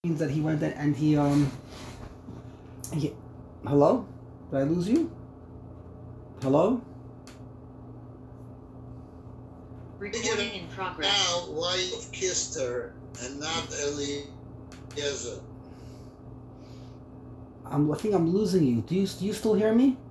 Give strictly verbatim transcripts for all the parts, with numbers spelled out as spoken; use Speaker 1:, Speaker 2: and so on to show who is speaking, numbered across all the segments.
Speaker 1: means that he went and he um he, hello? Did I lose you? Hello?
Speaker 2: Recording in progress.
Speaker 3: Now, why you've kissed her and not Eliezer?
Speaker 1: I'm, I think I'm losing you. Do you do you still hear me?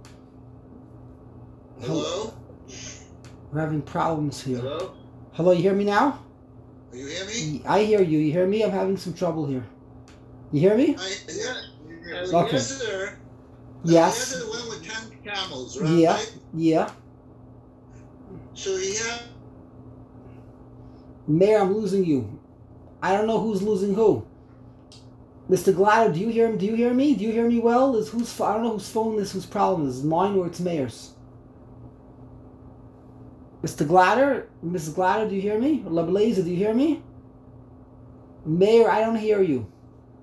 Speaker 3: Hello?
Speaker 1: We're having problems here.
Speaker 3: Hello?
Speaker 1: Hello, you hear me now?
Speaker 3: You hear me?
Speaker 1: I hear you. You hear me? I'm having some trouble here. You hear me?
Speaker 3: I, yeah.
Speaker 1: Okay.
Speaker 3: Eliezer,
Speaker 1: Yes.
Speaker 3: Eliezer went with ten camels, right?
Speaker 1: Yeah. Yeah.
Speaker 3: So he had...
Speaker 1: Mayor, I'm losing you. I don't know who's losing who. Mister Glatter, do you hear him? Do you hear me? Do you hear me well? Is who's I don't know whose phone this, whose problem is, mine or it's Mayor's. Mister Glatter, Missus Glatter, do you hear me? Lablazer, do you hear me? Mayor, I don't hear you.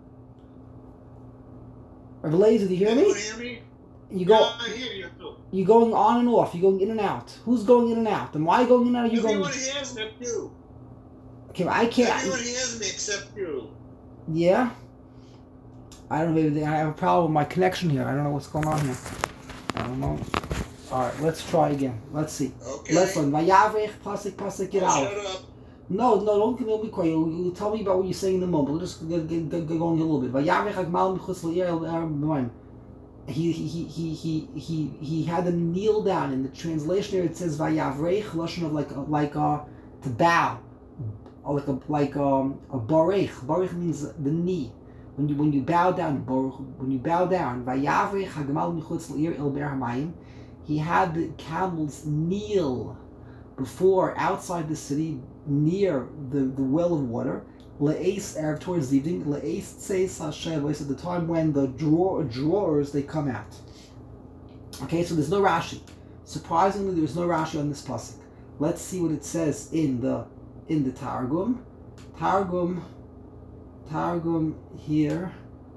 Speaker 1: Lablazer, do you hear me?
Speaker 3: You hear me?
Speaker 1: You go.
Speaker 3: Yeah, I hear you too.
Speaker 1: You going on and off. You going in and out. Who's going in and out? Am I going in and out? Are you
Speaker 3: Everyone
Speaker 1: going?
Speaker 3: hears me except you.
Speaker 1: Okay, I can't.
Speaker 3: Everyone hears me except you.
Speaker 1: Yeah. I don't know. Maybe I have a problem with my connection here. I don't know what's going on here. I don't know. All right, let's try again. Let's see.
Speaker 3: Okay.
Speaker 1: Let's learn. Vayavrech pasuk pasuk get
Speaker 3: Oh,
Speaker 1: out.
Speaker 3: shut up.
Speaker 1: No, no, don't, don't be quiet. You, you tell me about what you're saying in the moment. We'll just get, get, get going a little bit. Vayavrech hagmal michutz l'ir. He he he he he he had them kneel down. In the translation here, it says vayavrech, lashon of like like uh to bow, or like a like um a barech. Barech means the knee. When you when you bow down, when you bow down, vayavrech hagmal michutz l'ir el ber hamayim. He had the camels kneel before outside the city near the, the well of water. Le'es Arab towards the evening. Le'es tseis hashev at the time when the drawer drawers they come out. Okay, so there's no Rashi. Surprisingly, there's no Rashi on this pasuk. Let's see what it says in the in the Targum. Targum, Targum here.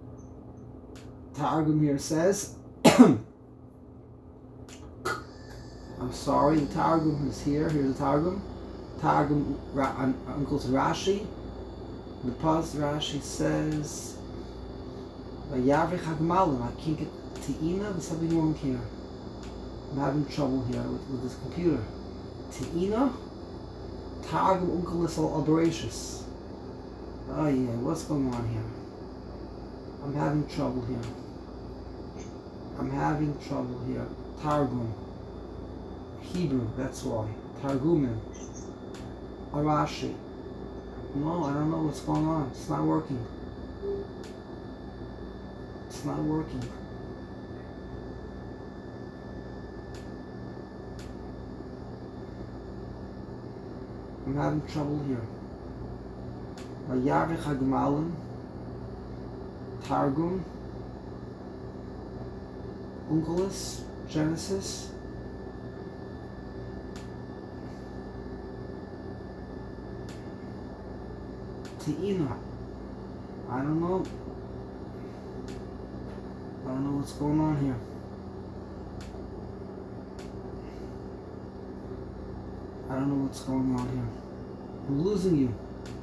Speaker 1: Targum here says. I'm sorry, the Targum is here. Here's the Targum. Targum Ra, um, Uncle to Rashi. The pause Rashi says, "Vayavrech hagmalim." I can't get Te'ina. There's something wrong here. I'm having trouble here with, with this computer. Te'ina. Targum Unkelis al Aberashis. Oh yeah, what's going on here? I'm having trouble here. I'm having trouble here. Targum. Hebrew, that's why. Targumim. Arashi. No, I don't know what's going on. It's not working. It's not working. I'm having trouble here. Vayavrech hagmalim. Targum. Unkelis. Genesis. Te'ina. I don't know. I don't know what's going on here. I don't know what's going on here. I'm losing you.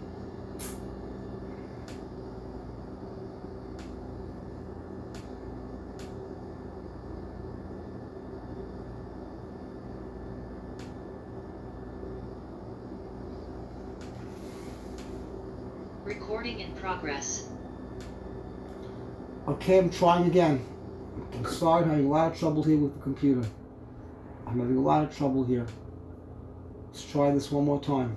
Speaker 2: Recording in progress.
Speaker 1: Okay, I'm trying again. I'm sorry, I'm having a lot of trouble here with the computer. I'm having a lot of trouble here. Let's try this one more time.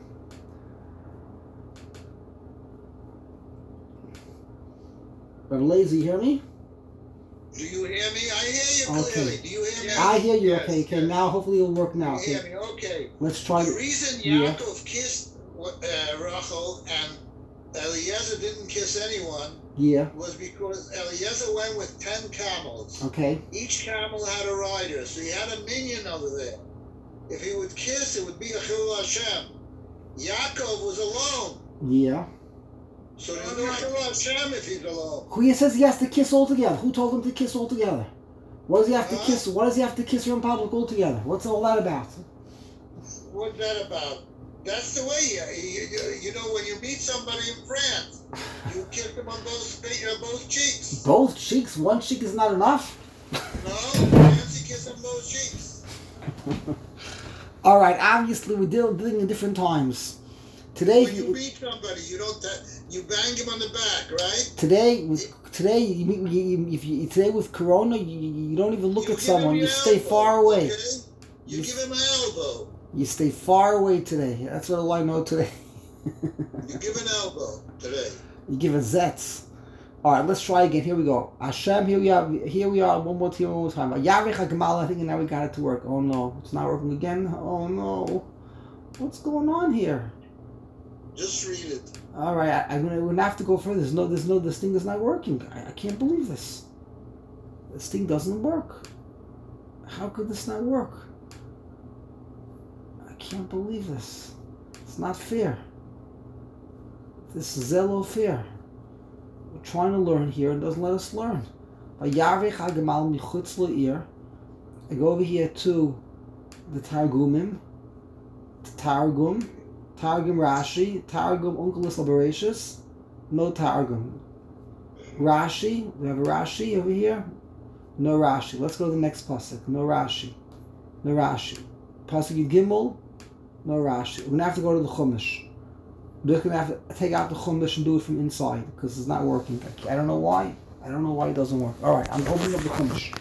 Speaker 1: Rabbi Lazy, you hear me?
Speaker 3: Do you hear me? I hear you
Speaker 1: Okay.
Speaker 3: clearly. Do you hear me?
Speaker 1: I hear you.
Speaker 3: Yes,
Speaker 1: Okay, okay.
Speaker 3: yes.
Speaker 1: Now, hopefully, it'll work now.
Speaker 3: You hear
Speaker 1: Okay,
Speaker 3: me? Okay.
Speaker 1: let's try.
Speaker 3: The reason
Speaker 1: Yeah.
Speaker 3: Yaakov kissed uh, Rachel and Eliezer didn't kiss anyone
Speaker 1: Yeah.
Speaker 3: was because Eliezer went with ten camels.
Speaker 1: Okay.
Speaker 3: Each camel had a rider, so he had a minion over there. If he would kiss, it would be a Chilul Hashem. Yaakov was alone,
Speaker 1: Yeah.
Speaker 3: so it would be a Chilul Hashem if he's alone.
Speaker 1: Who says he has to kiss all together? Who told him to kiss all together? What does he have to
Speaker 3: Huh?
Speaker 1: kiss? What does he have to kiss her in public all together? What's all that about?
Speaker 3: What's that about? That's the way. You, you, you know, when you meet somebody in France, you kiss them on both spa- uh, both cheeks.
Speaker 1: Both cheeks? One cheek is not enough?
Speaker 3: No, France, you kiss on both cheeks.
Speaker 1: All right, obviously we're dealing, dealing in different times. Today,
Speaker 3: When you meet somebody, you don't. Uh, you bang him on the back, right?
Speaker 1: Today, with, today, you, meet- you, you, if you today with Corona, you, you don't even look
Speaker 3: You
Speaker 1: at
Speaker 3: give
Speaker 1: someone.
Speaker 3: him
Speaker 1: You
Speaker 3: your
Speaker 1: stay
Speaker 3: elbow,
Speaker 1: far away.
Speaker 3: Okay? You,
Speaker 1: You-
Speaker 3: give him an elbow.
Speaker 1: You stay far away today. That's what I know today.
Speaker 3: You give an elbow today.
Speaker 1: You give a zetz. All right, let's try again. Here we go. Hashem, here we are. Here we are. One more time. One more time. Yavich HaGemal. I think now we got it to work. Oh no, it's not working again. Oh no, what's going on here?
Speaker 3: Just read it.
Speaker 1: All right, I, I'm gonna, we're gonna have to go further. There's no, there's no, this thing is not working. I, I can't believe this. This thing doesn't work. How could this not work? I can't believe this. It's not fair. This is zelo fair. We're trying to learn here and doesn't let us learn. I go over here to the Targumim, the Targum, Targum Rashi, Targum Onkelos Laboratius, no Targum. Rashi, we have a Rashi over here, no Rashi. Let's go to the next pasuk, no Rashi, no Rashi. Pasuk Yud Gimel, no Rashi. We're going to have to go to the Chumash. We're just going to have to take out the Chumash and do it from inside because it's not working. I don't know why. I don't know why it doesn't work. All right, I'm opening up the Chumash.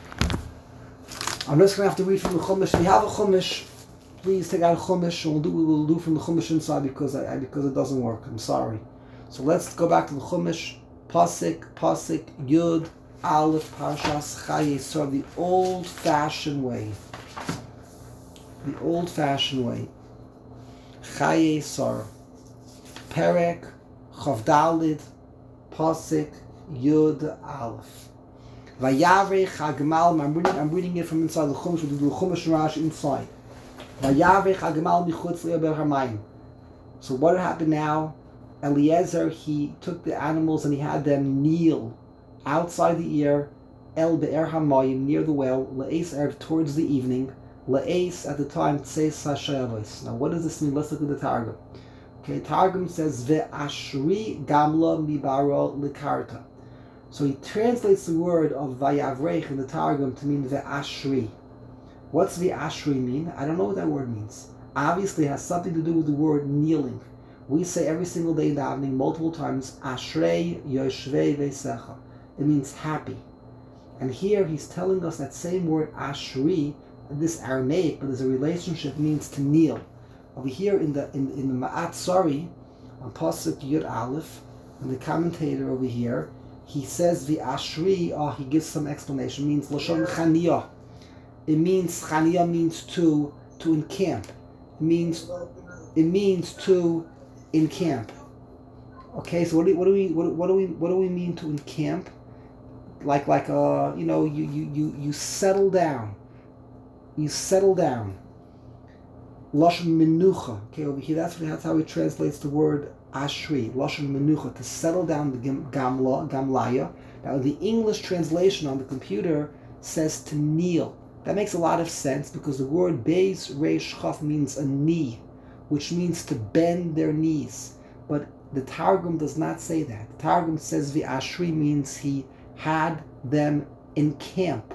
Speaker 1: I'm just going to have to read from the Chumash. If you have a Chumash, please take out a Chumash and we'll do we'll do from the Chumash inside because I, I because it doesn't work. I'm sorry. So let's go back to the Chumash. Pasuk, Pasuk, Yud, Aleph, Parshas, Chaye, so the old-fashioned way. The old-fashioned way. Chaye Sar. Perek, Chavdalid, Pasuk, Yud, Aleph. Vayavech HaGemal, I'm reading, I'm reading it from inside the Chumash, we'll do the Chumash and Rashi inside. Vayavech HaGemal michutz le'aber hamayim. So what happened now? Eliezer, he took the animals and he had them kneel outside the ear, El Be'er Hamayim, near the well, Le'es Erev, towards the evening, Le'es, at the time, Tseis HaShayavos. Now what does this mean? Let's look at the Targum. Okay, Targum says, Ve'ashri gamla mibaro likarta. So he translates the word of Vayavrech in the Targum to mean Ve'ashri. What's Ve'ashri mean? I don't know what that word means. Obviously it has something to do with the word kneeling. We say every single day in davening multiple times, Ashrei Yoshvei Veisecha. It means happy. And here he's telling us that same word Ashri, this Aramaic, but there's a relationship, means to kneel. Over here in the in, in the Ma'at Sari, on Pasuk Yud Aleph, and the commentator over here, he says the Ashri, oh, he gives some explanation, means Lashon Chaniyah. It means, Chaniyah means to to encamp. It means it means to encamp. Okay, so what do what do we what, what do we what do we mean to encamp? Like like uh you know you you you you settle down. You settle down. Lashon menucha. Okay, over here that's that's how he translates the word ashri. Lashon menucha, to settle down, the gamla gamlaya. Now the English translation on the computer says to kneel. That makes a lot of sense because the word beis reish chaf means a knee, which means to bend their knees. But the Targum does not say that. The Targum says the Ashri means he had them in camp,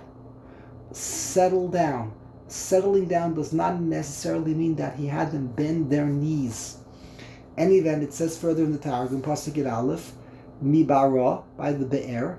Speaker 1: settle down. Settling down does not necessarily mean that he had them bend their knees. Any event, it says further in the Targum, Pasuk Yud Aleph, Mibara, by the Be'er,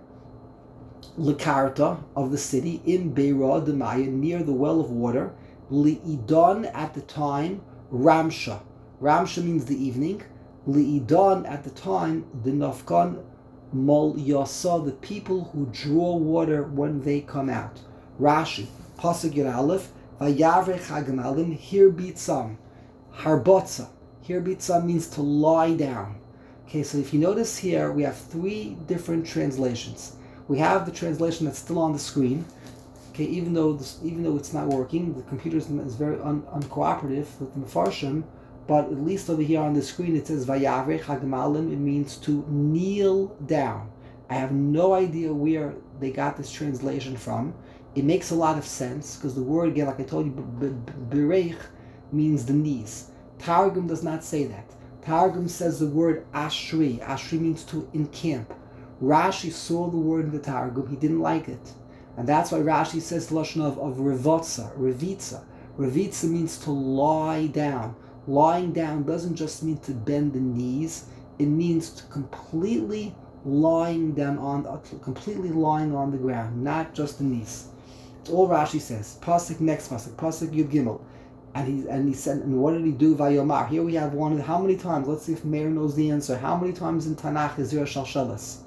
Speaker 1: Lekarta, of the city, in Beira Demaya, near the well of water, Li'idon, at the time, Ramsha. Ramsha means the evening. Li'idon, at the time, the Nafkan Mol Yasa, the people who draw water when they come out. Rashi, Pasuk Yud Aleph, Vayavrech HaGemalim, here bitsam, Harbotza. Here bitsam means to lie down. Okay, so if you notice here, we have three different translations. We have the translation that's still on the screen. Okay, even though this, even though it's not working, the computer is very un, uncooperative with the Mefarshim, but at least over here on the screen it says Vayavrech HaGemalim. It means to kneel down. I have no idea where they got this translation from. It makes a lot of sense because the word, again, like I told you, bereich means the knees. Targum does not say that. Targum says the word ashri. Ashri means to encamp. Rashi saw the word in the Targum. He didn't like it. And that's why Rashi says the lashon of, of revotza, revitza. Revitza means to lie down. Lying down doesn't just mean to bend the knees. It means to completely lying down on, completely lying on the ground, not just the knees. It's all Rashi says. Pasuk next pasuk, pasuk Yud Gimel, and he and he said, and what did he do? Vayomar. Here we have one. How many times? Let's see if Meir knows the answer. How many times in Tanakh is there a shalshalas?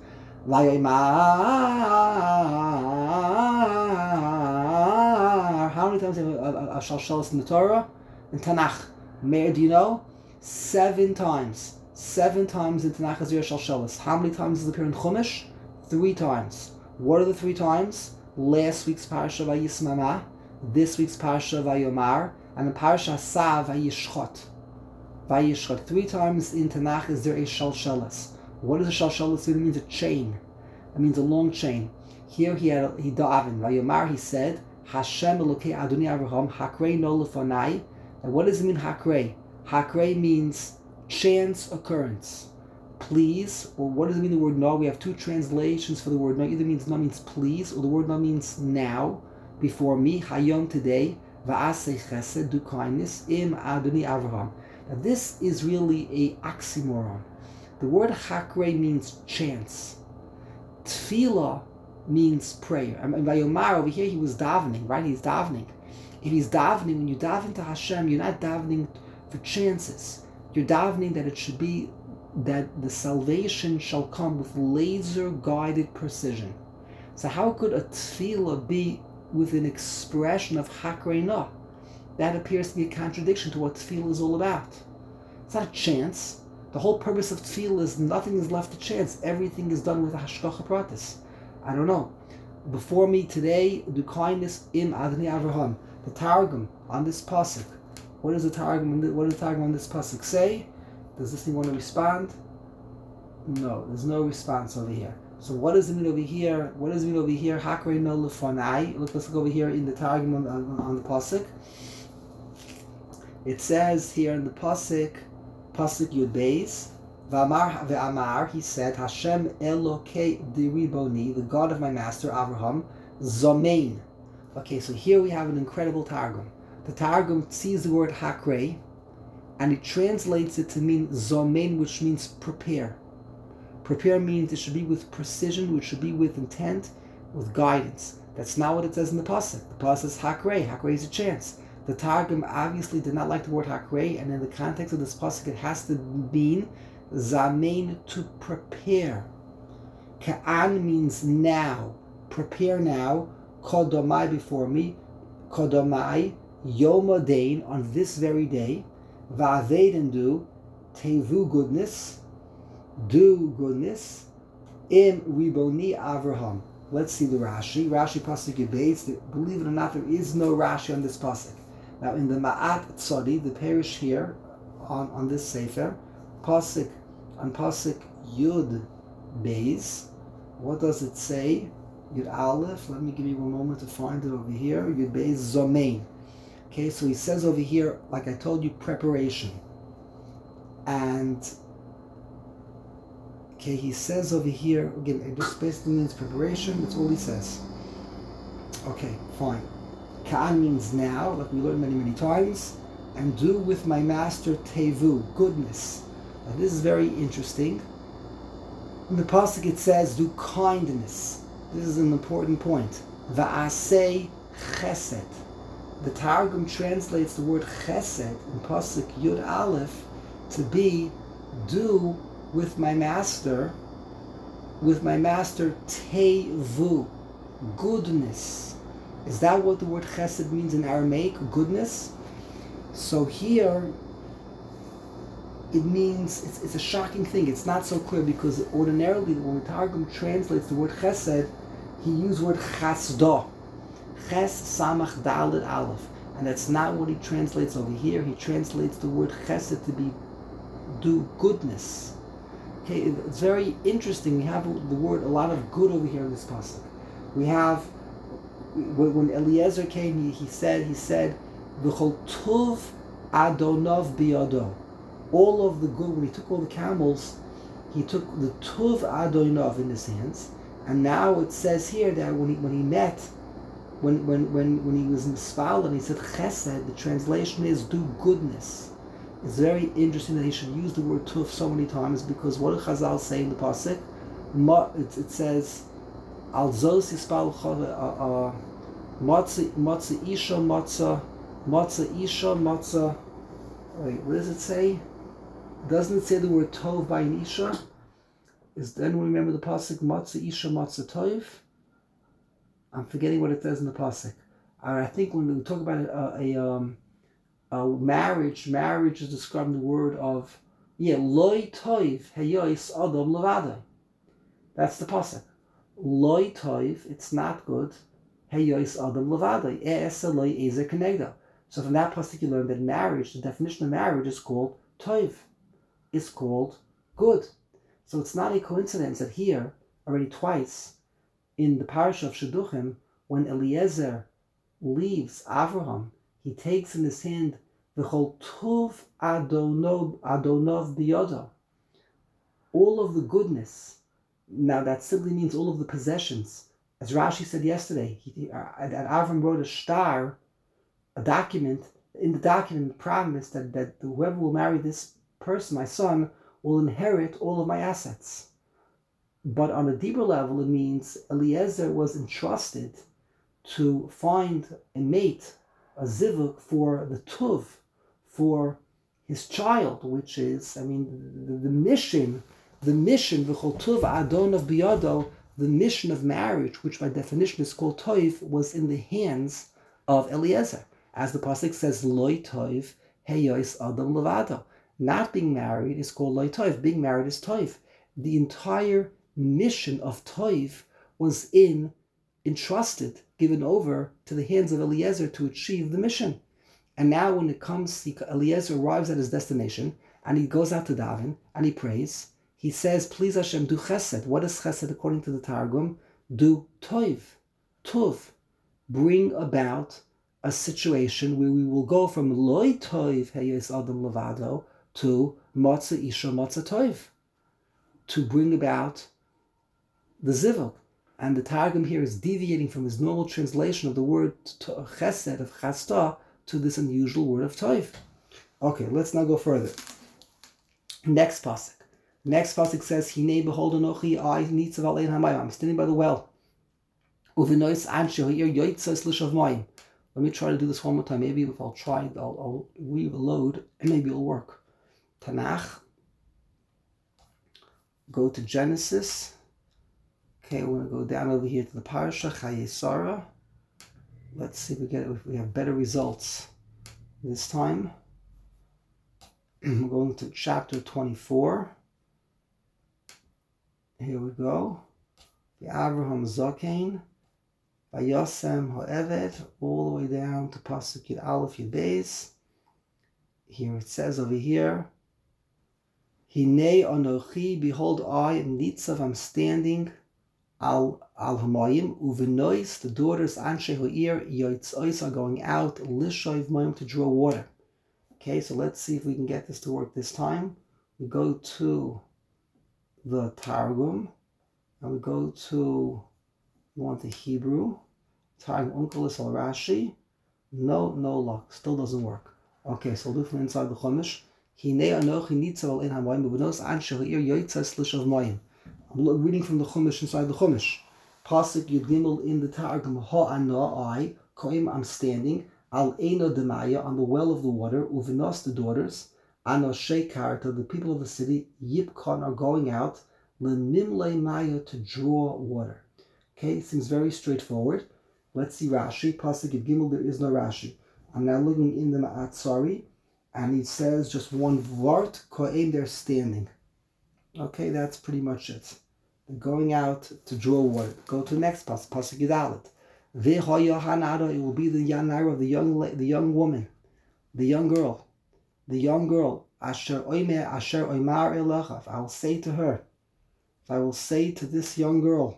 Speaker 1: Vayomar. How many times do you have a, a, a shalshalas in the Torah? In Tanakh. Meir, do you know? Seven times. Seven times in Tanakh is there a shalshalas. How many times does it appear in Chumash? Three times. What are the three times? Last week's Parsha Vayismama, this week's Parsha Vayomar, and the Parsha Sa Vayishchot. Vayishchot. Three times in Tanakh is there a shalshalas. What is a shalshalas? It means a chain. It means a long chain. Here he had he davened. Vayomar, he said, Hashem Elokei Adoni Avraham Hakrei no lefonai. And what does it mean Hakrei? Hakrei means chance occurrence. Please, or what does it mean the word no? We have two translations for the word no. Either means no means please, or the word no means now, before me, hayom today, va'aseh chesed, do kindness, im Adoni Avraham. Now this is really a oxymoron. The word hakrei means chance. Tefillah means prayer. I mean, Vayomar, over here he was davening, right? He's davening. If he's davening, when you daven to Hashem, you're not davening for chances. You're davening that it should be that the salvation shall come with laser-guided precision. So how could a tefillah be with an expression of hakreinah? That appears to be a contradiction to what tefillah is all about. It's not a chance. The whole purpose of tefillah is nothing is left to chance. Everything is done with hashgacha pratis. I don't know. Before me today, do kindness im Adoni Avraham. The Targum on this pasuk. What does the Targum? What does the Targum on this pasuk say? Does this thing want to respond? No, there's no response over here. So what does it mean over here? What does it mean over here? Hakrei no lefonai. Look, let's look over here in the Targum on, on, on the pasuk. It says here in the pasuk, pasuk Yud Beis, V'amar ve'amar. He said, Hashem Elokei diriboni, the God of my master Avraham, zomein. Okay, so here we have an incredible Targum. The Targum sees the word hakrei, and it translates it to mean zomein, which means prepare. Prepare means it should be with precision, which should be with intent, with guidance. That's not what it says in the pasuk. The pasuk says hakrei. Hakrei is a chance. The Targum obviously did not like the word hakrei, and in the context of this pasuk, it has to mean zamein, to prepare. Ka'an means now. Prepare now. Kodomai, before me. Kodomai, yomodain, on this very day. Va'aved, and do. Tevu, goodness. Do goodness. Im riboni Avraham. Let's see the Rashi. Rashi pasuk Yud Beis. Believe it or not, there is no Rashi on this pasuk. Now in the Ma'at Tzadi, the parish here on, on this sefer, pasuk on pasuk Yud Beis, what does it say? Yud Aleph. Let me give you one moment to find it over here. Yud Beis Zomein. Okay, so he says over here, like I told you, preparation. And okay, he says over here, again, it just basically means preparation. That's all he says. Okay, fine. Ka'an means now, like we learned many, many times. And do with my master tevu, goodness. Now this is very interesting. In the pasuk it says, do kindness. This is an important point. Va'asei chesed. The Targum translates the word chesed in pasuk Yud Aleph to be do with my master, with my master tevu, goodness. Is that what the word chesed means in Aramaic, goodness? So here, it means, it's, it's a shocking thing. It's not so clear because ordinarily when the Targum translates the word chesed, he used the word chasda. Ches samach dalet aleph. And that's not what he translates over here. He translates the word chesed to be do goodness. Okay, it's very interesting. We have the word, a lot of good over here in this pasuk. We have, when Eliezer came, he, he said, he said, V'chol tuv Adonov biyado. All of the good, when he took all the camels, he took the tuv Adonov in his hands. And now it says here that when he when he met, when when when, when he was in Spal and he said chesed, the translation is do goodness. It's very interesting that he should use the word tuv so many times, because what did Chazal say in the pasuk? It, it says al zos yispal matza matza isha matza matza isha matza. Wait, what does it say? Doesn't it say the word tov by an isha? Is anyone remember the pasuk matza isha matza tov? I'm forgetting what it says in the pasuk. I think when we talk about a, a um a marriage, marriage is describing the word of yeah loy tov heyois adam levadai. That's the pasuk. Loy tov, it's not good. Heyois adam levadai. Es loy ezer kenegda. So from that pasuk you learn that marriage, the definition of marriage is called tov. Is called good. So it's not a coincidence that here, already twice, in the parasha of Shidduchim, when Eliezer leaves Avraham, he takes in his hand the whole tuv adonov adonov biyodo, all of the goodness. Now that simply means all of the possessions. As Rashi said yesterday, he, uh, that Avram wrote a star, a document. In the document, promised that, that whoever will marry this person, my son, will inherit all of my assets. But on a deeper level, it means Eliezer was entrusted to find a mate, a zivuk, for the tuv, for his child, which is, I mean, the, the mission, the mission, v'chol tuv adonov biyado, the mission of marriage, which by definition is called toiv, was in the hands of Eliezer. As the pasuk says, loy toiv heyois adam levado. Not being married is called loy toiv. Being married is toiv. The entire mission of toiv was in entrusted, given over to the hands of Eliezer to achieve the mission. And now when it comes, he, Eliezer arrives at his destination, and he goes out to daven, and he prays. He says, please Hashem, do chesed. What is chesed according to the Targum? Do toiv, tuv. Bring about a situation where we will go from loy toiv heyes adam levado to matzah isha matzah toiv, to bring about the zivuk. And the Targum here is deviating from his normal translation of the word chesed, of chasta, to this unusual word of toiv. Okay, let's now go further. Next pasuk. Next pasuk says, Hinei behold anochi I nitzav al ein hamayim. I'm standing by the well. Uvinois anshe ha'ir yoitzas l'shav mayim. Let me try to do this one more time. Maybe if I'll try, I'll, I'll reload, and maybe it'll work. Tanakh. Go to Genesis. Okay, we're going to go down over here to the parasha, Chayei Sarah. Let's see if we get if we have better results this time. We're going to chapter twenty-four. Here we go. The Avraham Zokain, Vayosem Ho'eved, all the way down to Pasuk Yud Aleph Yud Beis. Here it says over here, Hinei Anochi, behold I, Nitzav, I'm standing, Al Al Hamayim, Uvenois, the daughters Anshe Ho'ir, Yoitzois are going out, Lishoiv Mayim, to draw water. Okay, so let's see if we can get this to work this time. We go to the Targum, and we go to, we want the Hebrew, Targum Onkelos al Rashi. No, no luck, still doesn't work. Okay, so we'll do from inside the Chumash. Hinei Anochi Nitzav al Ein Hamayim, Uvenois Anshe Ho'ir, Yoitzois Lishoiv Mayim. I'm reading from the Chumash inside the Chumash. Pasuk Yud Gimel in the Targum, Ha'ana, I, Koim, I'm standing, Al Eino Demaya, on the well of the water, Uvinos, the daughters, Ano Shekar, to the people of the city, Yipkon, are going out, Lenimle Maya, to draw water. Okay, seems very straightforward. Let's see Rashi. Pasuk Yud Gimel, there is no Rashi. I'm now looking in the Ma'atzari, and he says just one vart, Koim, they're standing. Okay, that's pretty much it. They're going out to draw water. Go to the next pasuk, pasuk Yudalet. V'hoyahanado, it will be the yanara, the young, the young woman, the young girl, the young girl. Asher oimer, asher oimar elecha. I will say to her, I will say to this young girl.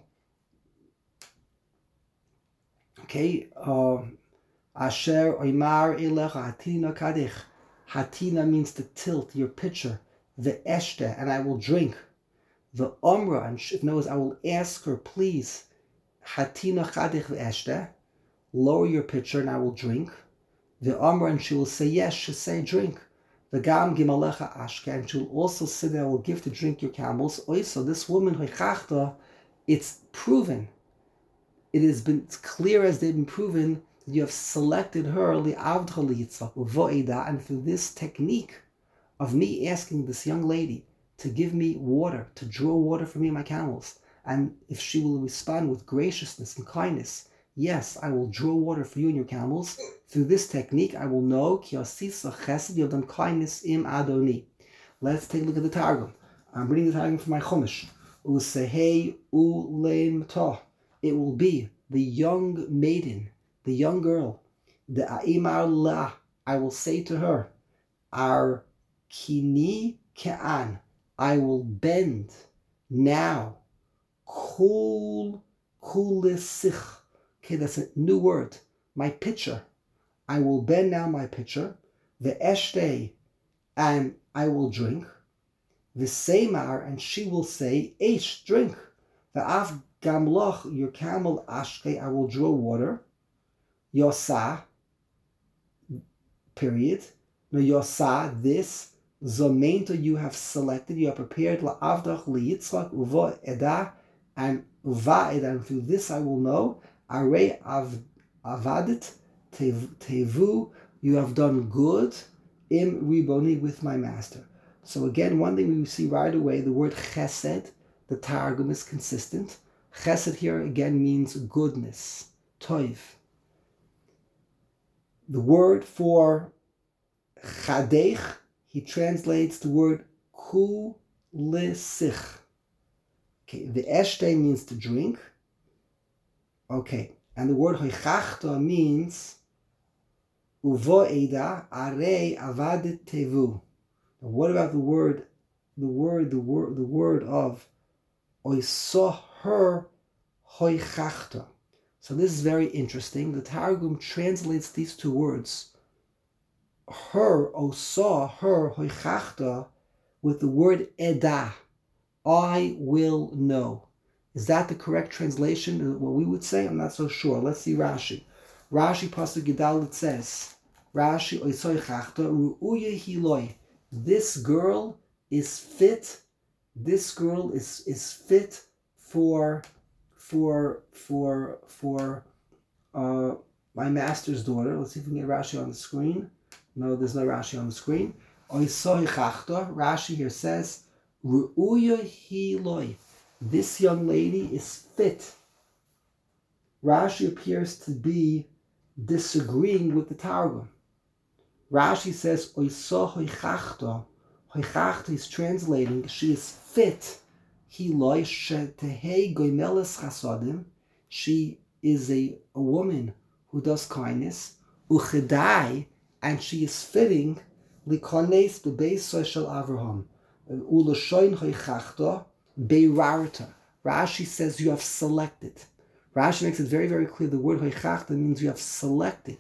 Speaker 1: Okay, asher oimar elecha hatina kadich Hatina means to tilt your pitcher. The eshte, and I will drink. The omra, and if knows, I will ask her, please. Hatina chadich ve'eshte. Lower your pitcher, and I will drink. The omra, and she will say yes. She say drink. The gam gimalecha ashke, and she will also say that I will give to drink your camels. Also, this woman hoichachta, it's proven. It has been it's clear as they've been proven that you have selected her li'avdcha liyitzchak uvo'eda, and through this technique of me asking this young lady to give me water, to draw water for me and my camels, and if she will respond with graciousness and kindness, yes, I will draw water for you and your camels. Through this technique, I will know ki asisa chesed, you have done kindness im adoni. Let's take a look at the Targum. I'm reading the Targum from my Chumash. Usehei uleim to. It will be the young maiden, the young girl, the a'imar la. I will say to her, Ar kini ke'an. I will bend now. Kul kulisich. Okay, that's a new word. My pitcher. I will bend now my pitcher. The eshte, and I will drink. The semar, and she will say, Eish, drink. The af gamloch, your camel ashke, I will draw water. Yosa, period. No, yosa, this. Zomento, you have selected, you have prepared. La avdach li yitzchak uvo eda, and uva eda, and through this I will know. Are av avadit tevu, you have done good. Im riboni, with my master. So again, one thing we see right away, the word chesed, the Targum is consistent. Chesed here again means goodness, toiv. The word for chadech, he translates the word kulisich. Okay, the eshte means to drink. Okay, and the word hoichachta means uvo'eda arei avadit tevu. What about the word, the word, the word, the word of oisoh her hoichachta? So this is very interesting. The Targum translates these two words, her, oisoh her hoichachta, with the word eda, I will know. Is that the correct translation? What we would say? I'm not so sure. Let's see Rashi. Rashi pasuk Gidal, it says, Rashi oisoh chachta ru'uye hiloi. This girl is fit. This girl is, is fit for for for for uh, my master's daughter. Let's see if we can get Rashi on the screen. No, there's no Rashi on the screen. Oisoh chachta. Rashi here says ru'uye hiloi. This young lady is fit. Rashi appears to be disagreeing with the Targum. Rashi says, Oisoh hoichachta. Hoichachta is translating, she is fit. Hiloi shetehei goimeles chasodim. She is a, a woman who does kindness. Uchedai, and she is fitting. Likones bebeis shel Avraham. Uloshoin hoichachta. Beirarta. Rashi says you have selected. Rashi makes it very, very clear. The word hoichachta means you have selected.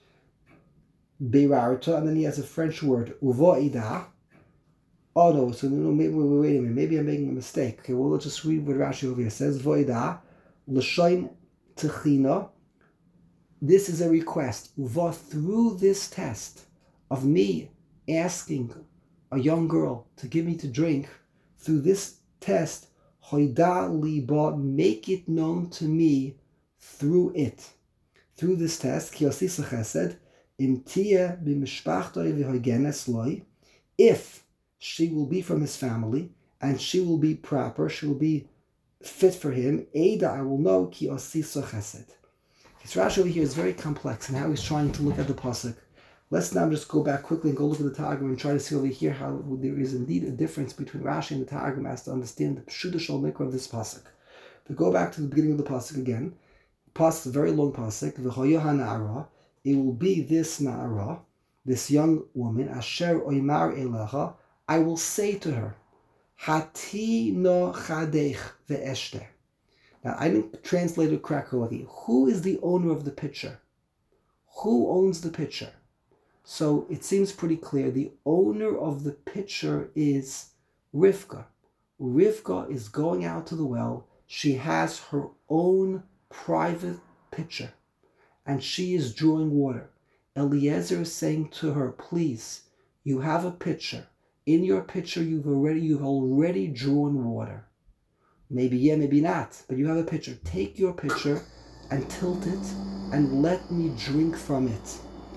Speaker 1: Beirarta, and then he has a French word, uvo'ida. Oh no, so no, maybe, wait a minute, maybe I'm making a mistake. Okay, well, let's just read what Rashi over here says. Vo'ida, l'shoin techina. This is a request. Uvo, through this test of me asking a young girl to give me to drink, through this test, hoida liba, make it known to me through it. Through this test, ki osisa chesed, im tia b'mishpachtoi v'hoigenes loi, if she will be from his family, and she will be proper, she will be fit for him, Eida, I will know, ki osisa chesed. His Rashi over here is very complex in how he's trying to look at the pasuk. Let's now just go back quickly and go look at the Targum and try to see over here how there is indeed a difference between Rashi and the Targum as to understand the Pshuta Shal Mikra of this pasuk. To go back to the beginning of the pasuk again, pasuk, a very long pasuk, V'hoyo ha'na'ara, it will be this na'ara, this young woman, Asher oimar elecha, I will say to her, Hati no chadech ve'eshte. Now, I didn't translate it correctly. Who is the owner of the pitcher? Who owns the pitcher? So it seems pretty clear. The owner of the pitcher is Rivka. Rivka is going out to the well. She has her own private pitcher, and she is drawing water. Eliezer is saying to her, please, you have a pitcher. In your pitcher, you've already you've already drawn water. Maybe yeah, maybe not, but you have a pitcher. Take your pitcher and tilt it and let me drink from it.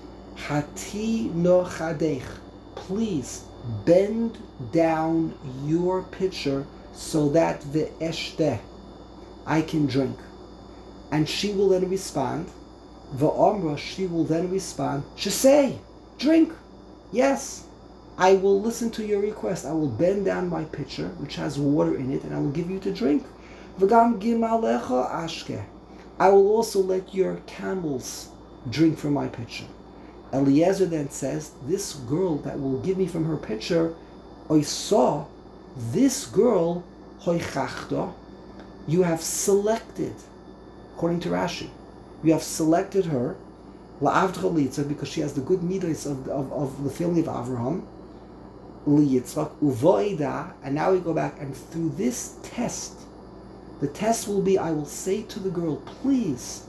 Speaker 1: Hati no chadech. Please bend down your pitcher so that the eshteh, I can drink. And she will then respond, Va'amra, she will then respond, Shesay, drink. Yes, I will listen to your request. I will bend down my pitcher, which has water in it, and I will give you to drink. V'gam gimalecha ashke. I will also let your camels drink from my pitcher. Eliezer then says, this girl that will give me from her pitcher, I saw this girl, hoichachta, you have selected, according to Rashi, you have selected her, la'avdcha litzah, because she has the good midas of, of, of the family of Avraham, liyitzchak, uvoida, and now we go back, and through this test, the test will be, I will say to the girl, please,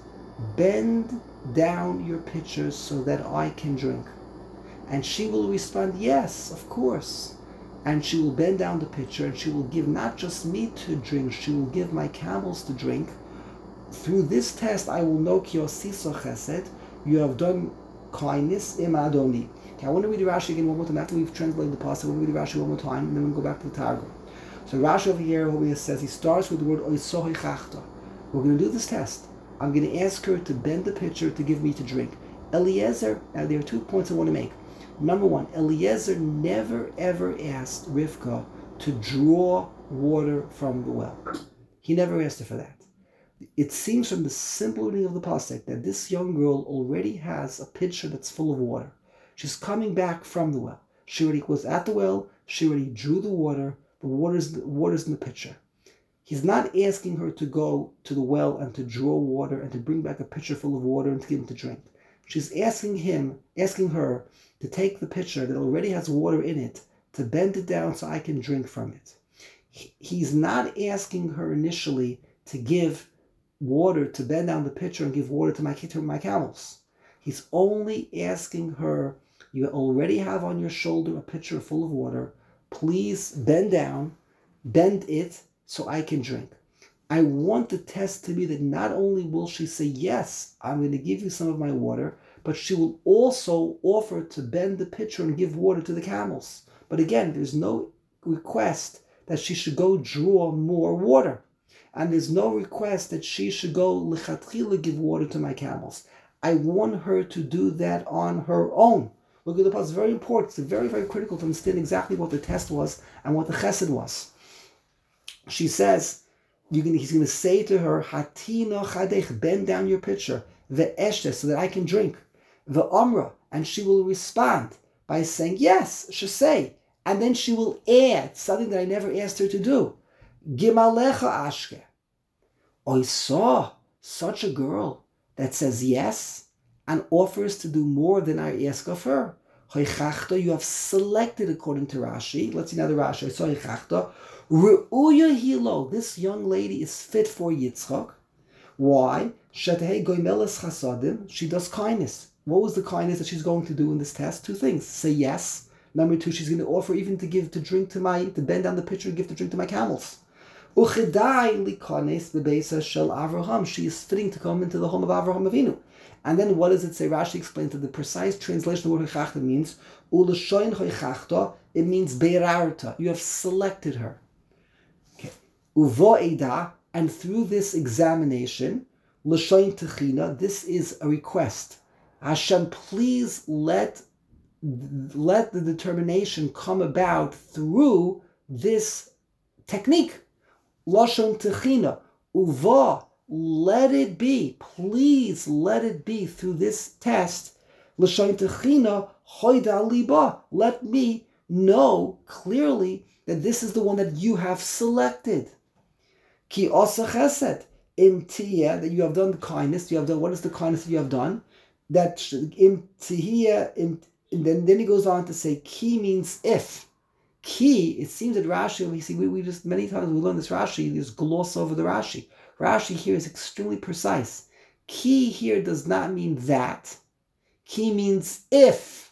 Speaker 1: bend down your pitcher so that I can drink. And she will respond, yes, of course. And she will bend down the pitcher and she will give not just me to drink, she will give my camels to drink. Through this test, I will know ki osiso chesed, you have done kindness im adoni. Okay, I want to read the Rashi again one more time. After we've translated the passage, I want to read the Rashi one more time, and then we'll go back to the Targum. So Rashi over here, over here says, he starts with the word oisohi chachta. We're going to do this test. I'm going to ask her to bend the pitcher to give me to drink. Eliezer, now there are two points I want to make. Number one, Eliezer never ever asked Rivka to draw water from the well. He never asked her for that. It seems from the simple reading of the pasuk that this young girl already has a pitcher that's full of water. She's coming back from the well. She already was at the well. She already drew the water. The water's, the water's in the pitcher. He's not asking her to go to the well and to draw water and to bring back a pitcher full of water and to give him to drink. She's asking him, asking her to take the pitcher that already has water in it, to bend it down so I can drink from it. He's not asking her initially to give water, to bend down the pitcher and give water to my, to my camels. He's only asking her, you already have on your shoulder a pitcher full of water, please bend down, bend it, so I can drink. I want the test to be that not only will she say, yes, I'm going to give you some of my water, but she will also offer to bend the pitcher and give water to the camels. But again, there's no request that she should go draw more water. And there's no request that she should go lichatchila give water to my camels. I want her to do that on her own. Look at the part, it's very important. It's very, very critical to understand exactly what the test was and what the chesed was. She says, you're gonna, he's going to say to her, Hatino chadech, bend down your pitcher, ve'eshte, so that I can drink, ve'omra, and she will respond by saying, yes, shesay, and then she will add something that I never asked her to do, gimalecha ashke. I saw such a girl that says yes and offers to do more than I ask of her. You have selected according to Rashi. Let's see now the Rashi. I saw Hichachta. Re'uya hilo. This young lady is fit for Yitzchak. Why? Shetehei goimeles chasadim. She does kindness. What was the kindness that she's going to do in this test? Two things. Say yes. Number two, she's going to offer even to give to drink to my, to bend down the pitcher and give to drink to my camels. Uchedai likones bebeisa shel Avraham. She is fitting to come into the home of Avraham Avinu. And then what does it say? Rashi explains that the precise translation of the word Hoichachta means, U'l'shoin Hoichachta, it means Beirarta. You have selected her. Okay. Uvo'eda, and through this examination, L'shoin Techina, this is a request. Hashem, please let, let the determination come about through this technique. L'shon Techina, Uvo, let it be, please let it be through this test. L'shoin techina hoida liba. Let me know clearly that this is the one that you have selected. Ki osa chesed im tiyah, that you have done kindness. You have done, what is the kindness that you have done? That im tiyah im and then, then he goes on to say, ki means if. Ki, it seems that Rashi, we see, we, we just, many times we learn this Rashi, there's gloss over the Rashi. Rashi here is extremely precise. Ki here does not mean that. Ki means if.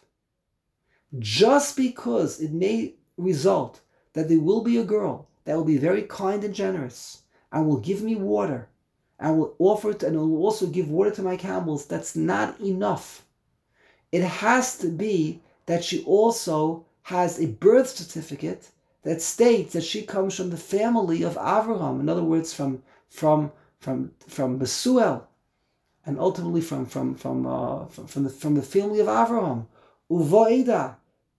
Speaker 1: Just because it may result that there will be a girl that will be very kind and generous and will give me water and will offer it and will also give water to my camels, that's not enough. It has to be that she also has a birth certificate that states that she comes from the family of Avraham. In other words, from from from from Besuel, and ultimately from from from uh, from, from the from the family of Avraham. Uvoida,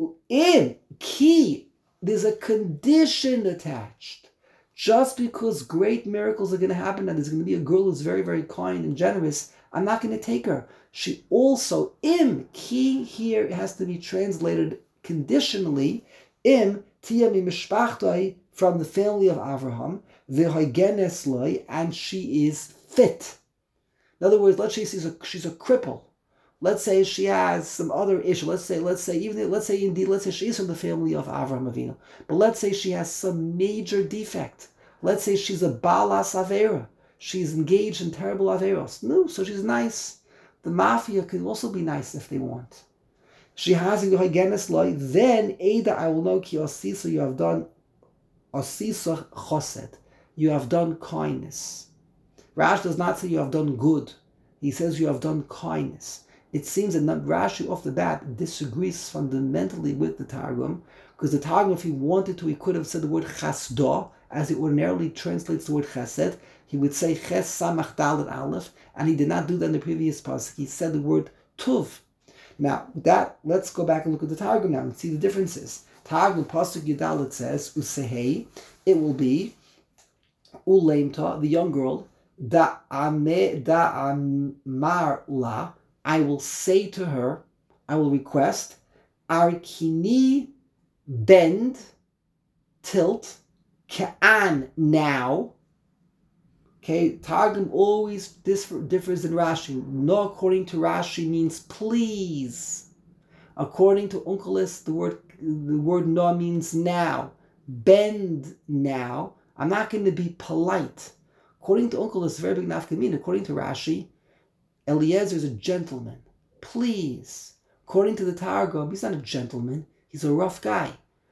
Speaker 1: in ki, there's a condition attached. Just because great miracles are going to happen and there's going to be a girl who's very very kind and generous, I'm not going to take her. She also, im, ki here has to be translated conditionally, im, tia mi mishpachtoi, from the family of Avraham, v'hoigenes loi, and she is fit. In other words, let's say she's a, she's a cripple. Let's say she has some other issue. Let's say, let's say, even let's say indeed, let's say she is from the family of Avraham Avinu. But let's say she has some major defect. Let's say she's a balas avera. She's engaged in terrible averos. No, so she's nice. The mafia can also be nice if they want. She has in the loy. Then Ada, I will know ki osisa, you have done osisa chosed. You have done kindness. Rashi does not say you have done good. He says you have done kindness. It seems that Rashi off the bat disagrees fundamentally with the Targum, because the Targum, if he wanted to, he could have said the word chasda, as he ordinarily translates the word chesed. He would say ches samach dalet aleph, and he did not do that in the previous pasuk. He said the word tuv. Now, with that, let's go back and look at the Targum now and see the differences. Targum pasuk Yudalet says usehei, it will be uleimta, the young girl, da ame da amar la, I will say to her, I will request, arkini, bend, tilt, ka'an, now. Okay, Targum always differs in Rashi. No, according to Rashi, means please. According to Onkelos, the word the word no means now. Bend now. I'm not going to be polite. According to Onkelos, very big nafkamin. According to Rashi, Eliezer is a gentleman. Please. According to the Targum, he's not a gentleman. He's a rough guy.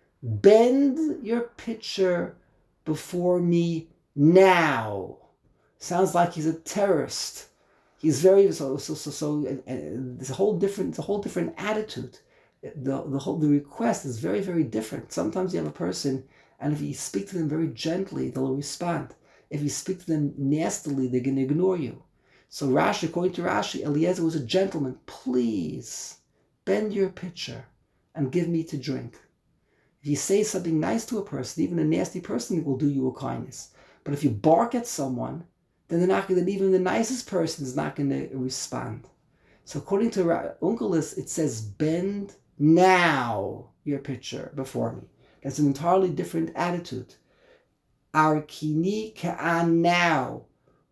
Speaker 1: Bend your pitcher before me now. Sounds like he's a terrorist. He's very so so so so. Uh, there's a whole different, it's a whole different attitude. The the whole the request is very very different. Sometimes you have a person, and if you speak to them very gently, they'll respond. If you speak to them nastily, they're going to ignore you. So Rashi, according to Rashi, Eliezer was a gentleman. Please bend your pitcher and give me to drink. If you say something nice to a person, even a nasty person will do you a kindness. But if you bark at someone, then they're not going to, even the nicest person is not going to respond. So according to Onkelos, it says, bend now your pitcher before me. That's an entirely different attitude. Arkini ka'an now,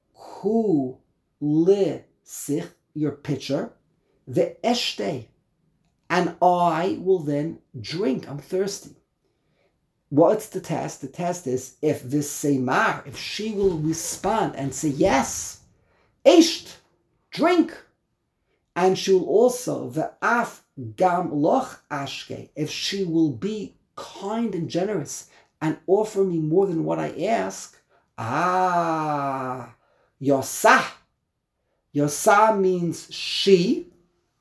Speaker 1: ku le sich, your pitcher, the eshte, and I will then drink. I'm thirsty. What's the test? The test is if this seimar, if she will respond and say yes, esht, drink, and she will also the af gam loch ashke, if she will be kind and generous and offer me more than what I ask, ah, yosah. Yosah means she,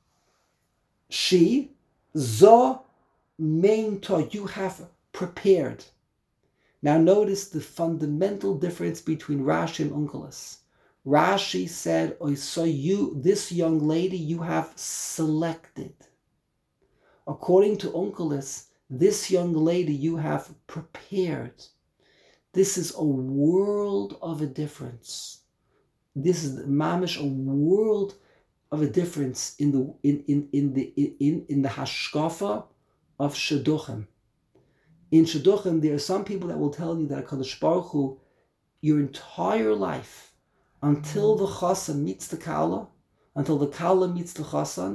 Speaker 1: she, zo meinto, you have prepared. Now notice the fundamental difference between Rashi and Onkelos. Rashi said, oh, so you, this young lady, you have selected. According to Onkelos, this young lady you have prepared. This is a world of a difference. This is mamish, a world of a difference in the in in in the in in the hashkafa of shidduchim. In shidduchim, there are some people that will tell you that HaKadosh Baruch Hu, your entire life, until the chassan meets the kala, until the kala meets the chassan,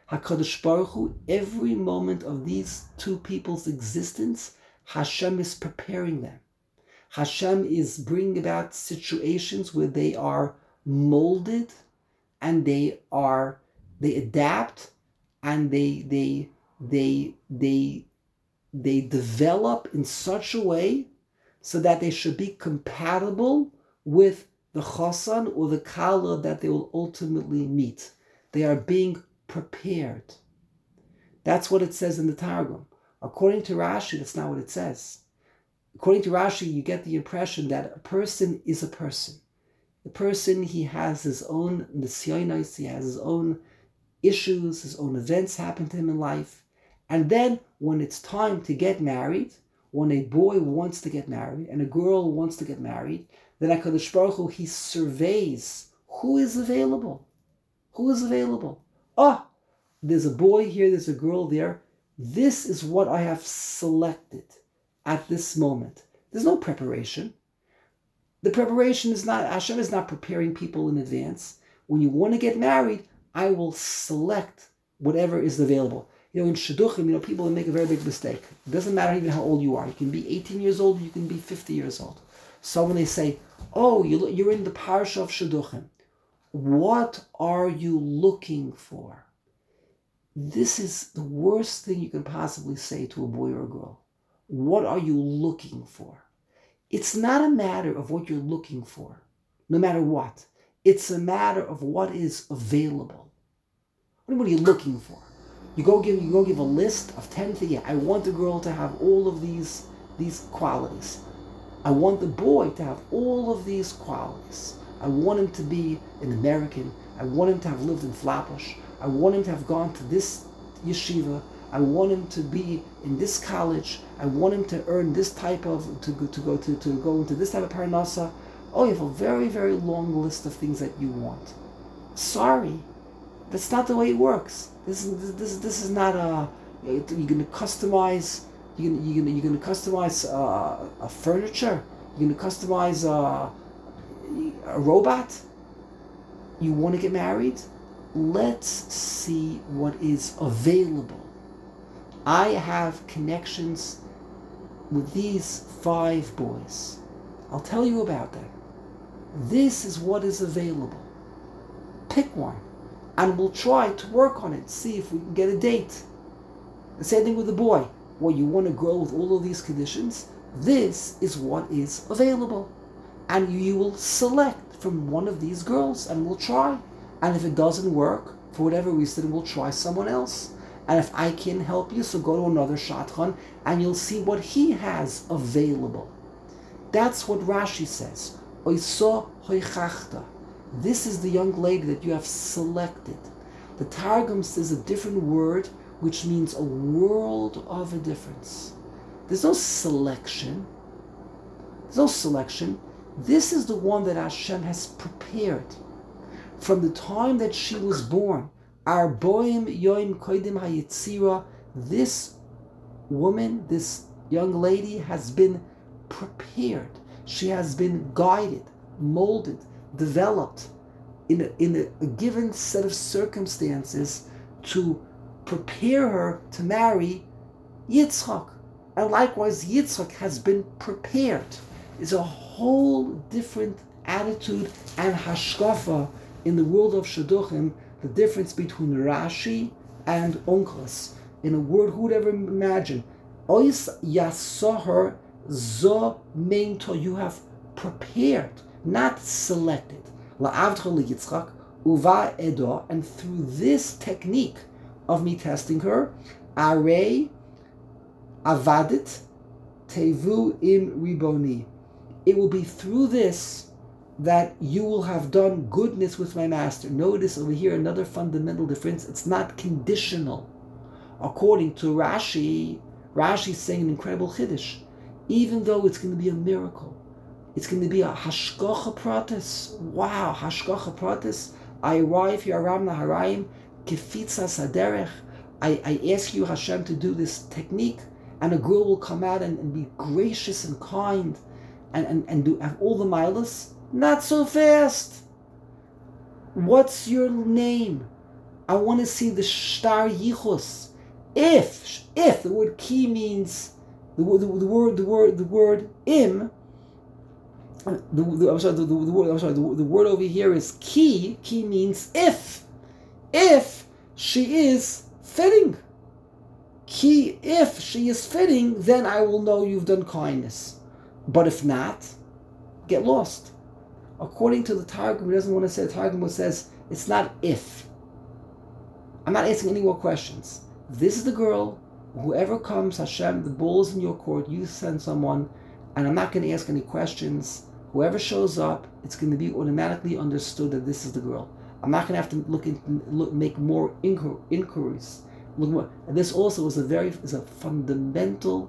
Speaker 1: HaKadosh Baruch Hu, every moment of these two people's existence, Hashem is preparing them. Hashem is bringing about situations where they are molded and they are they adapt and they they they they they develop in such a way so that they should be compatible with the chassan or the kala that they will ultimately meet. They are being prepared. That's what it says in the Targum. According to Rashi, that's not what it says. According to Rashi, you get the impression that a person is a person. The person, he has his own nisyonos, he has his own issues, his own events happen to him in life. And then when it's time to get married, when a boy wants to get married and a girl wants to get married, then HaKadosh Baruch Hu, he surveys who is available. Who is available? Oh, there's a boy here, there's a girl there. This is what I have selected at this moment. There's no preparation. The preparation is not, Hashem is not preparing people in advance. When you want to get married, I will select whatever is available. You know, in Shidduchim, you know, people make a very big mistake. It doesn't matter even how old you are. You can be eighteen years old, you can be fifty years old. So when they say, oh, you're in the parsha of Shidduchim, what are you looking for? This is the worst thing you can possibly say to a boy or a girl. What are you looking for? It's not a matter of what you're looking for, no matter what. It's a matter of what is available. What are you looking for? You go give you go give a list of ten things. Yeah, I want the girl to have all of these these qualities. I want the boy to have all of these qualities. I want him to be an American. I want him to have lived in Flatbush. I want him to have gone to this yeshiva. I want him to be in this college. I want him to earn this type of to go to go to, to go into this type of parnasa. Oh, you have a very, very long list of things that you want. Sorry, that's not the way it works. This is this this is not a you're going to customize. You're going you're going you're going to customize uh, a furniture. You're going to customize uh, a robot. You want to get married? Let's see what is available. I have connections with these five boys. I'll tell you about them. This is what is available. Pick one, and we'll try to work on it, see if we can get a date. The same thing with the boy. Well, you want a girl with all of these conditions? This is what is available. And you will select from one of these girls, and we'll try. And if it doesn't work, for whatever reason, we'll try someone else. And if I can help you, so go to another shadchan, and you'll see what he has available. That's what Rashi says. Oiso hoichachta. This is the young lady that you have selected. The Targum says a different word, which means a world of a difference. There's no selection. There's no selection. This is the one that Hashem has prepared. From the time that she was born, Arboim Yoim Koidim Hayitzira, this woman, this young lady has been prepared. She has been guided, molded, developed in a, in a, a given set of circumstances to prepare her to marry Yitzchak. And likewise, Yitzchak has been prepared. It's a whole different attitude and hashkafa in the world of Shidduchim, the difference between Rashi and Onkelos. In a word, who would ever imagine? Ois yasoher zo meinto, you have prepared, not selected. La'avtcha liyitzchak uva edo, and through this technique of me testing her, arei avadit tevu im riboni. It will be through this that you will have done goodness with my master. Notice over here another fundamental difference. It's not conditional. According to Rashi, Rashi is saying an incredible chiddush. Even though it's going to be a miracle, it's going to be a hashgacha pratis. Wow, hashgacha pratis. I arrive here, Aram Naharayim, kefitza saderech. I, I ask you, Hashem, to do this technique, and a girl will come out and, and be gracious and kind and, and, and do have all the milas. Not so fast. What's your name? I want to see the shtar yichus. If if the word ki means the, the, the word the word the word im. The, the, I'm sorry. The, the, the word. I'm sorry. The, the word over here is ki. Ki means if. If she is fitting. Ki. If she is fitting, then I will know you've done kindness. But if not, get lost. According to the Targum, he doesn't want to say the Targum says it's not if. I'm not asking any more questions. This is the girl. Whoever comes, Hashem, the ball is in your court. You send someone, and I'm not going to ask any questions. Whoever shows up, it's going to be automatically understood that this is the girl. I'm not going to have to look in, look, make more inquir- inquiries. Look more. And this also is a very is a fundamental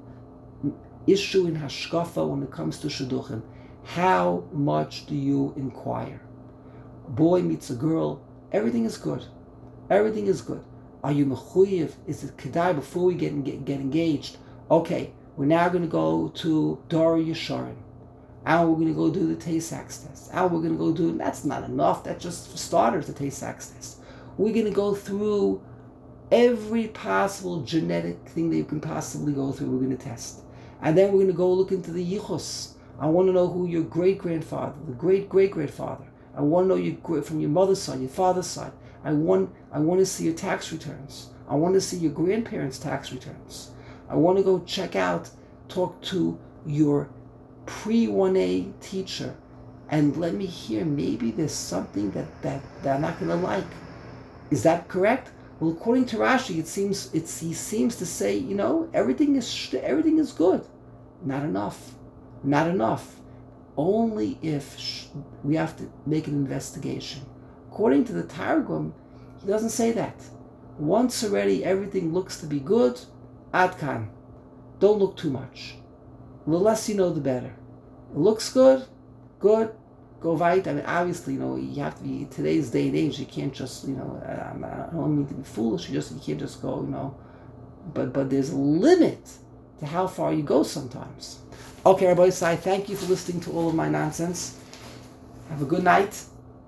Speaker 1: issue in Hashkafa when it comes to Shidduchim. How much do you inquire? A boy meets a girl. Everything is good. Everything is good. Are you mechuyev? Is it kedai before we get, get get engaged? Okay, we're now going to go to Dara Yesharim. And we're going to go do the Tay-Sachs test. And we're going to go do, that's not enough. That's just for starters, the Tay-Sachs test. We're going to go through every possible genetic thing that you can possibly go through. We're going to test. And then we're going to go look into the yichus. I want to know who your great-grandfather, the great-great-grandfather. I want to know your from your mother's side, your father's side. I want, I want to see your tax returns. I want to see your grandparents' tax returns. I want to go check out, talk to your pre one A teacher, and let me hear, maybe there's something that, that, that I'm not going to like. Is that correct? Well, according to Rashi, it seems it's he seems to say, you know, everything is everything is good. Not enough. Not enough. Only if sh- we have to make an investigation. According to the Targum, he doesn't say that. Once already everything looks to be good, Adkan. Don't look too much. The less you know, the better. It looks good, good, go right. I mean, obviously, you know, you have to be, today's day and age, you can't just, you know, I don't mean to be foolish, you just, you can't just go, you know, but but there's a limit to how far you go sometimes. Okay, Rabbi Isai, thank you for listening to all of my nonsense. Have a good night.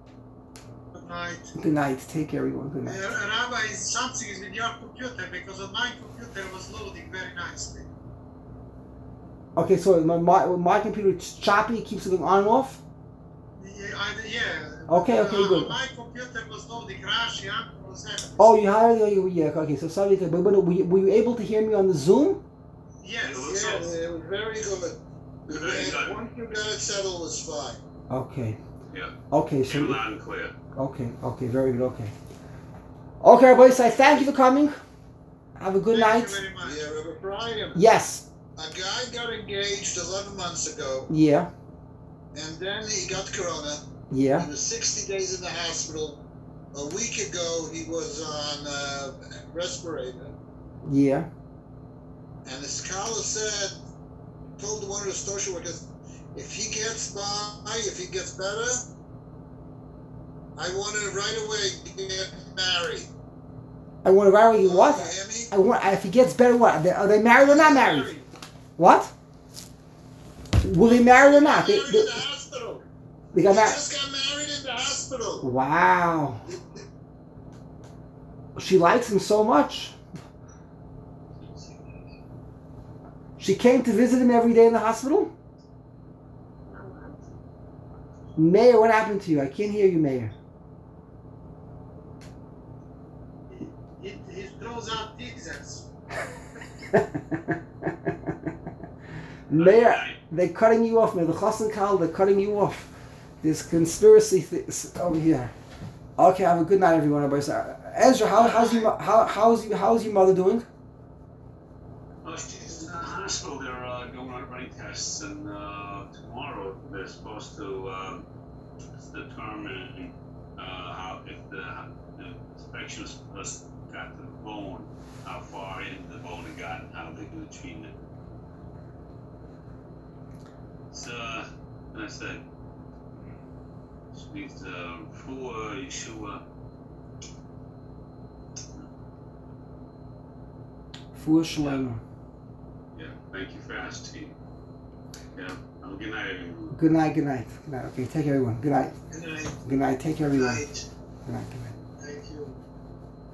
Speaker 3: Good night.
Speaker 1: Good night. Take care, everyone. Good night.
Speaker 3: Uh, Rabbi, something is with your computer because on my computer was loading very nicely.
Speaker 1: Okay, so my, my my computer is choppy, it keeps it going on and off?
Speaker 3: Yeah. I, yeah.
Speaker 1: Okay, okay,
Speaker 3: uh,
Speaker 1: good.
Speaker 3: My computer was loading Rashi, was
Speaker 1: Oh, you hired the, yeah, okay, so sorry, but, but were, you, were you able to hear me on the Zoom?
Speaker 3: Yes, yes, it was very good.
Speaker 4: Very good.
Speaker 3: Once you got it settled, it was fine.
Speaker 1: Okay.
Speaker 4: Yeah.
Speaker 1: Okay, so...
Speaker 4: Came loud and clear.
Speaker 1: Okay, okay, very good, okay. Okay, everybody, so thank you for coming. Have a good
Speaker 3: Thank
Speaker 1: night.
Speaker 3: you very much. Yeah, Rabbi Brian.
Speaker 1: Yes.
Speaker 3: A guy got engaged eleven months ago,
Speaker 1: Yeah.
Speaker 3: and then he got corona.
Speaker 1: Yeah.
Speaker 3: He was sixty days in the hospital. A week ago, he was on uh, respirator.
Speaker 1: Yeah.
Speaker 3: And the scholar said, told one of the social workers, if he gets by, if he gets better, I want to right away get married.
Speaker 1: I want to marry you what?
Speaker 3: You hear me?
Speaker 1: I want, if he gets better, what? Are they, are they married or not married? What? Will they marry or not? They,
Speaker 3: Married
Speaker 1: they,
Speaker 3: in the hospital.
Speaker 1: they
Speaker 3: He
Speaker 1: got married.
Speaker 3: just got married in the hospital.
Speaker 1: Wow. She likes him so much. She came to visit him every day in the hospital? Mayor, what happened to you? I can't hear you, Mayor.
Speaker 3: He, he throws out teasers.
Speaker 1: Mayor, they're cutting you off, Mayor. The Chassan Kal, they're cutting you off. There's conspiracy things over here. Okay, have a good night, everyone. Everybody. Ezra, how, how's your how how's you how's your mother doing?
Speaker 4: Well, she's in the hospital. They're uh, going on running tests, and uh, tomorrow they're supposed to um, determine uh, how if the, the infection was got to the bone, how far into the bone it got, and how they do the treatment. So, like I said, she needs uh, Fua, Yeshua.
Speaker 1: Fua Shalema.
Speaker 4: Yeah, thank you for asking. Yeah, have a good night, everyone.
Speaker 1: Good night, good night. Good night. Okay, take care, everyone. Good night.
Speaker 3: Good night.
Speaker 1: Good night. Take care, everyone.
Speaker 3: Night.
Speaker 1: Good night, good night.
Speaker 3: Thank you.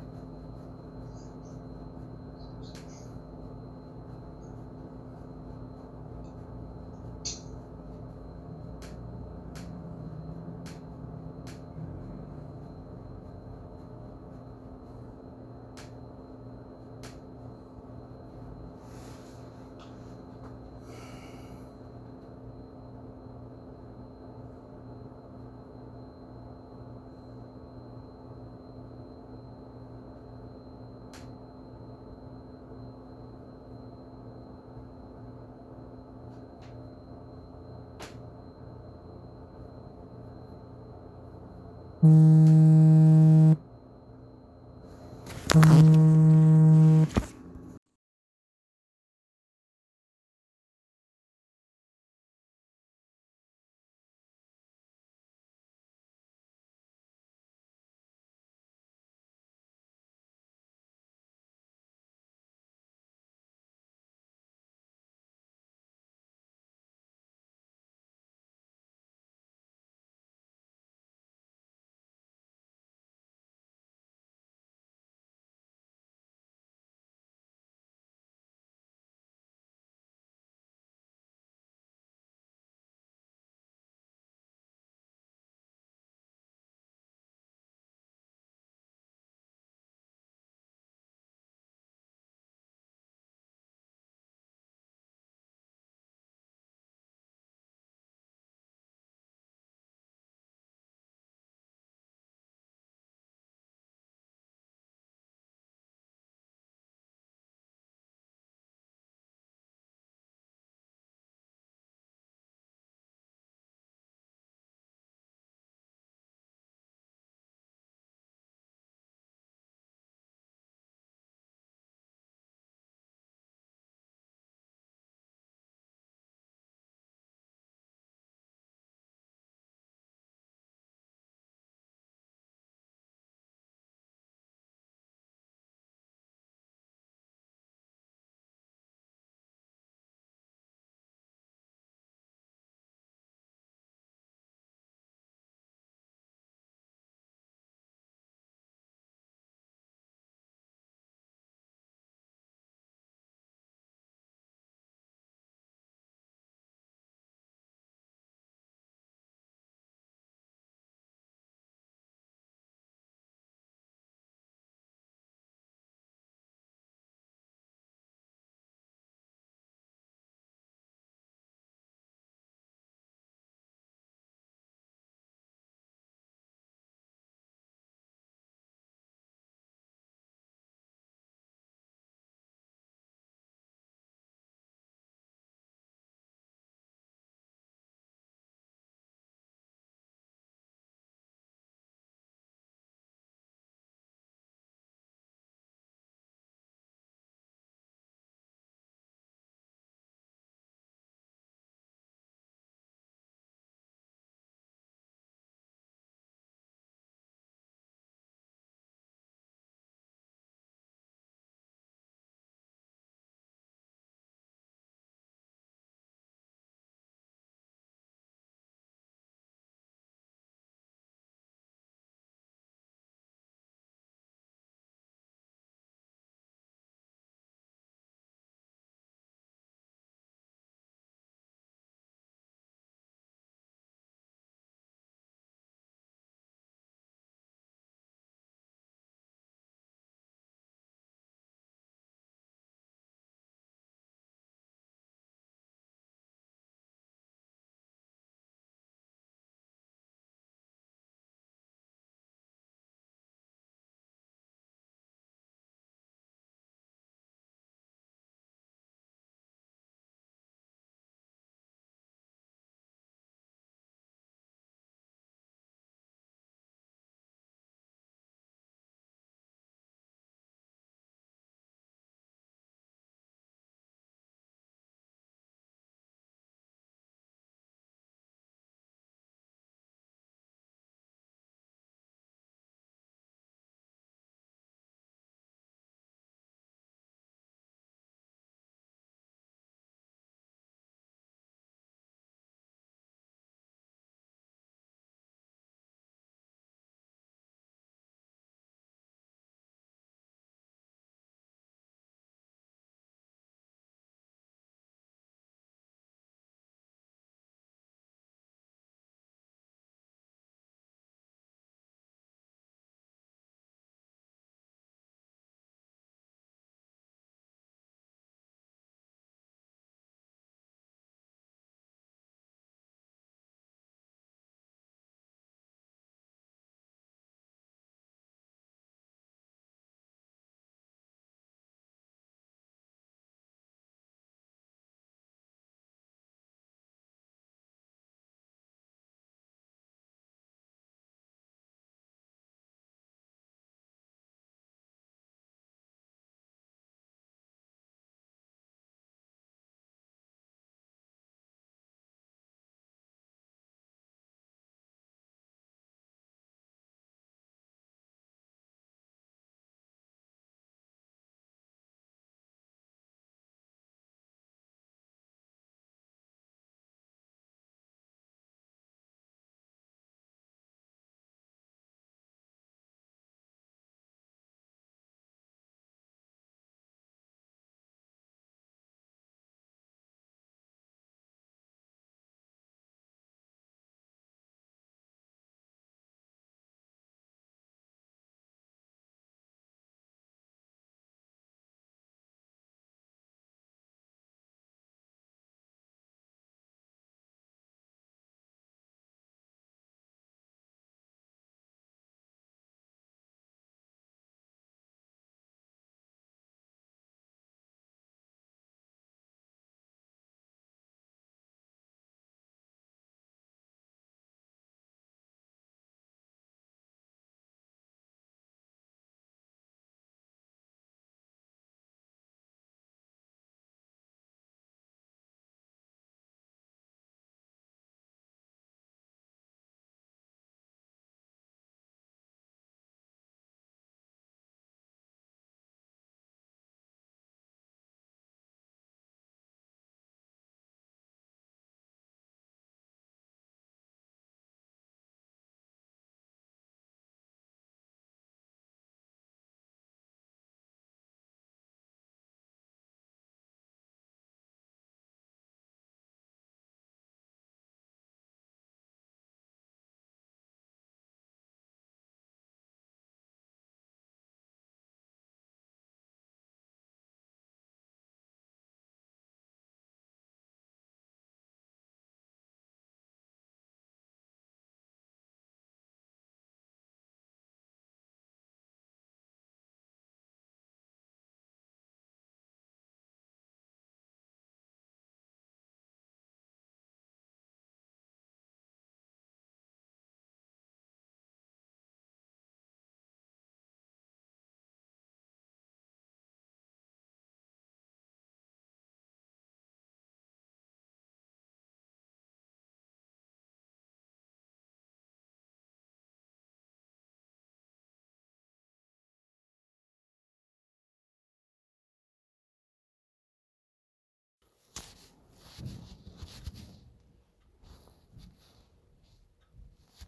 Speaker 1: Bye.